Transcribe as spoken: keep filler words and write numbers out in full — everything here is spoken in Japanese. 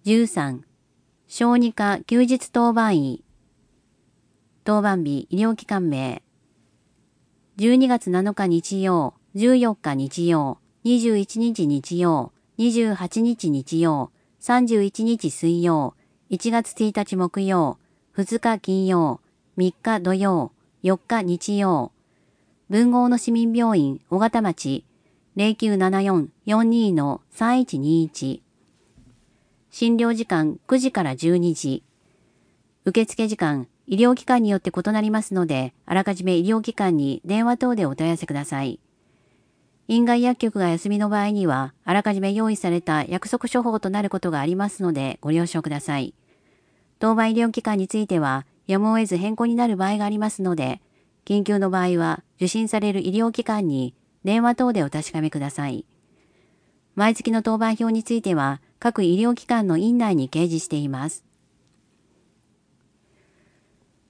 じゅうさん、小児科休日当番医。当番日医療機関名。じゅうにがつなのか日曜、じゅうよっか日曜、にじゅういちにち日曜、にじゅうはちにち日曜、さんじゅういちにち水曜、いちがつついたち木曜、ふつか金曜、みっか土曜、よっか日曜。文豪の市民病院尾形町 ゼロきゅうななよん よんに さんいちにいち。診療時間くじからじゅうにじ。受付時間医療機関によって異なりますので、あらかじめ医療機関に電話等でお問い合わせください。院外薬局が休みの場合には、あらかじめ用意された約束処方となることがありますので、ご了承ください。当番医療機関については、やむを得ず変更になる場合がありますので、緊急の場合は受診される医療機関に電話等でお確かめください。毎月の当番表については、各医療機関の院内に掲示しています。